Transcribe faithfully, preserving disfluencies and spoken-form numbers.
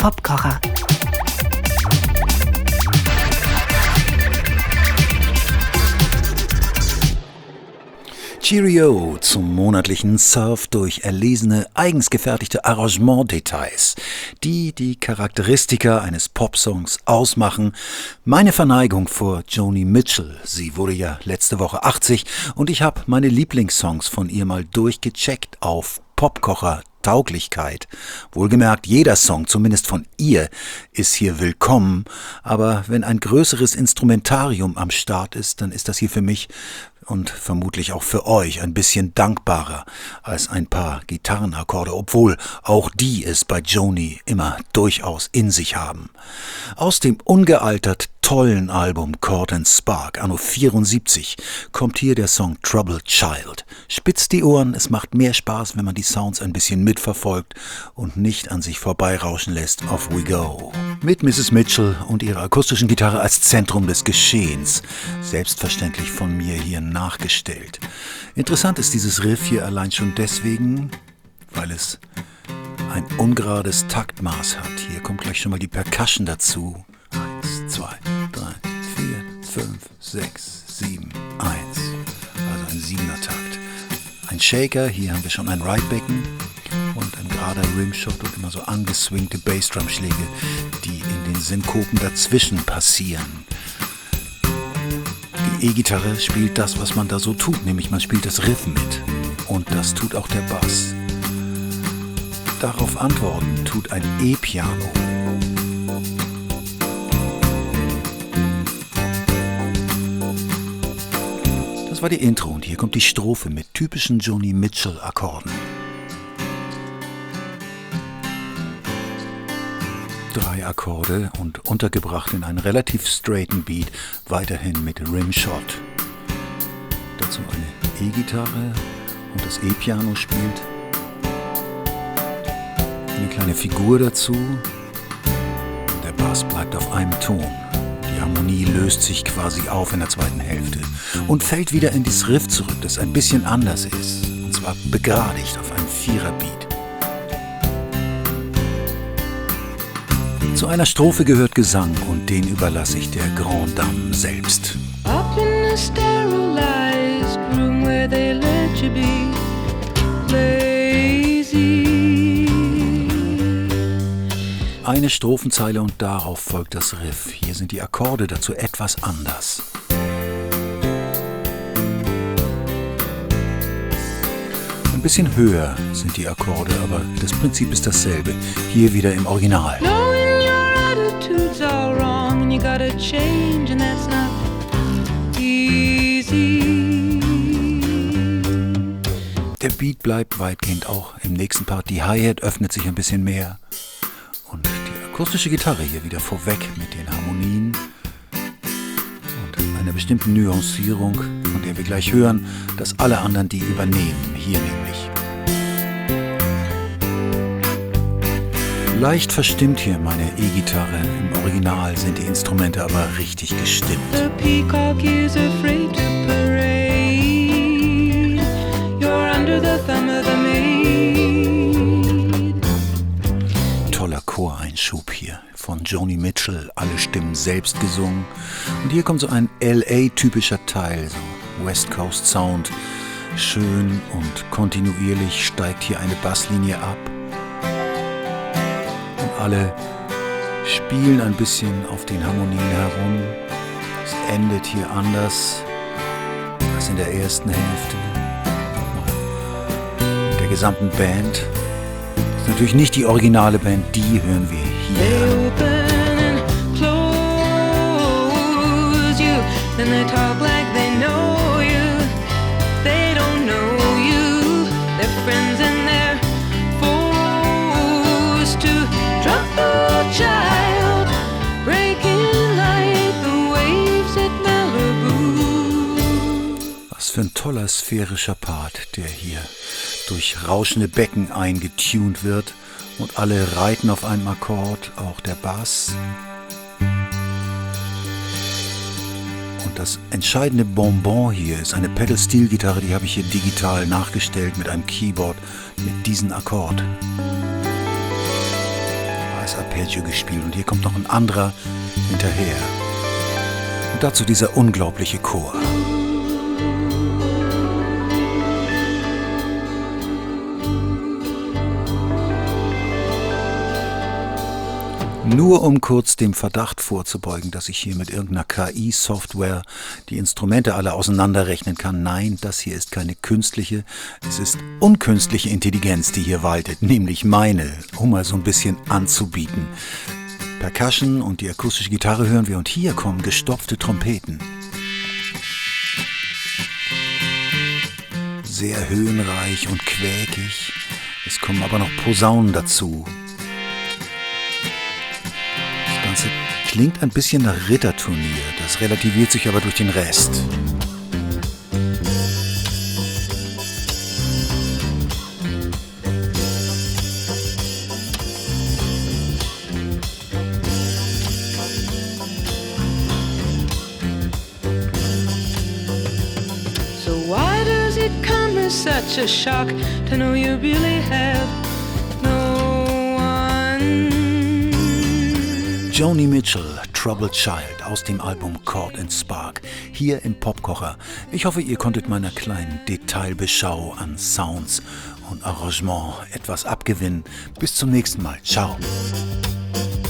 Popkocher. Cheerio zum monatlichen Surf durch erlesene, eigens gefertigte Arrangementdetails, die die Charakteristika eines Popsongs ausmachen. Meine Verneigung vor Joni Mitchell, sie wurde ja letzte Woche achtzig und ich habe meine Lieblingssongs von ihr mal durchgecheckt auf Popkocher Tauglichkeit. Wohlgemerkt, jeder Song, zumindest von ihr, ist hier willkommen, aber wenn ein größeres Instrumentarium am Start ist, dann ist das hier für mich und vermutlich auch für euch ein bisschen dankbarer als ein paar Gitarrenakkorde, obwohl auch die es bei Joni immer durchaus in sich haben. Aus dem ungealtert tollen Album Chord and Spark, anno vierundsiebzig, kommt hier der Song Troubled Child. Spitzt die Ohren, es macht mehr Spaß, wenn man die Sounds ein bisschen mitverfolgt und nicht an sich vorbeirauschen lässt. Off we go. Mit Misses Mitchell und ihrer akustischen Gitarre als Zentrum des Geschehens. Selbstverständlich von mir hier nachgestellt. Interessant ist dieses Riff hier allein schon deswegen, weil es ein ungerades Taktmaß hat. Hier kommt gleich schon mal die Percussion dazu. Eins, zwei, drei, vier, fünf, sechs, sieben, eins. Also ein siebener Takt. Ein Shaker, hier haben wir schon ein Ridebecken und ein gerader Rimshot und immer so angeswingte Bassdrum-Schläge, die in den Synkopen dazwischen passieren. Die E-Gitarre spielt das, was man da so tut, nämlich man spielt das Riff mit. Und das tut auch der Bass. Darauf antworten tut ein E-Piano. Das war die Intro und hier kommt die Strophe mit typischen Joni Mitchell-Akkorden. Drei Akkorde und untergebracht in einen relativ straighten Beat, weiterhin mit Rimshot. Dazu eine E-Gitarre und das E-Piano spielt. Eine kleine Figur dazu. Der Bass bleibt auf einem Ton. Die Harmonie löst sich quasi auf in der zweiten Hälfte und fällt wieder in dieses Riff zurück, das ein bisschen anders ist. Und zwar begradigt auf einem Viererbeat. Zu einer Strophe gehört Gesang und den überlasse ich der Grande Dame selbst. Up in a sterilized room where they let you be lazy. Eine Strophenzeile und darauf folgt das Riff. Hier sind die Akkorde dazu etwas anders. Ein bisschen höher sind die Akkorde, aber das Prinzip ist dasselbe. Hier wieder im Original. Knowing your attitudes are wrong and you gotta change and that's not easy. Der Beat bleibt weitgehend auch im nächsten Part. Die Hi-Hat öffnet sich ein bisschen mehr. Und die akustische Gitarre hier wieder vorweg mit den Harmonien und einer bestimmten Nuancierung, von der wir gleich hören, dass alle anderen die übernehmen. Hier nämlich. Leicht verstimmt hier meine E-Gitarre. Im Original sind die Instrumente aber richtig gestimmt. The peacock is afraid to parade. You're under the thumb of the maid. Toller Choreinschub hier von Joni Mitchell, alle Stimmen selbst gesungen. Und hier kommt so ein L A-typischer Teil, so West Coast Sound. Schön und kontinuierlich steigt hier eine Basslinie ab. Und alle spielen ein bisschen auf den Harmonien herum. Es endet hier anders als in der ersten Hälfte. Mit der gesamten Band. Das ist natürlich nicht die originale Band, die hören wir They hier. open and close you, then they talk like they know you. They don't know you. They're friends and they're forced to drop the child, breaking like the waves at Malibu. Was für ein toller sphärischer Part, der hier durch rauschende Becken eingetunt wird und alle reiten auf einem Akkord, auch der Bass. Und das entscheidende Bonbon hier ist eine Pedal-Steel-Gitarre, die habe ich hier digital nachgestellt mit einem Keyboard mit diesem Akkord. Da das Arpeggio gespielt und hier kommt noch ein anderer hinterher. Und dazu dieser unglaubliche Chor. Nur um kurz dem Verdacht vorzubeugen, dass ich hier mit irgendeiner K I-Software die Instrumente alle auseinanderrechnen kann. Nein, das hier ist keine künstliche, es ist unkünstliche Intelligenz, die hier waltet, nämlich meine, um mal so ein bisschen anzubieten. Percussion und die akustische Gitarre hören wir und hier kommen gestopfte Trompeten. Sehr höhenreich und quäkig, es kommen aber noch Posaunen dazu. Das Ganze klingt ein bisschen nach Ritterturnier, das relativiert sich aber durch den Rest. So why does it come as such a shock to know you really have no one? Joni Mitchell, Troubled Child aus dem Album Chord and Spark, hier im Popkocher. Ich hoffe, ihr konntet meiner kleinen Detailbeschau an Sounds und Arrangement etwas abgewinnen. Bis zum nächsten Mal. Ciao.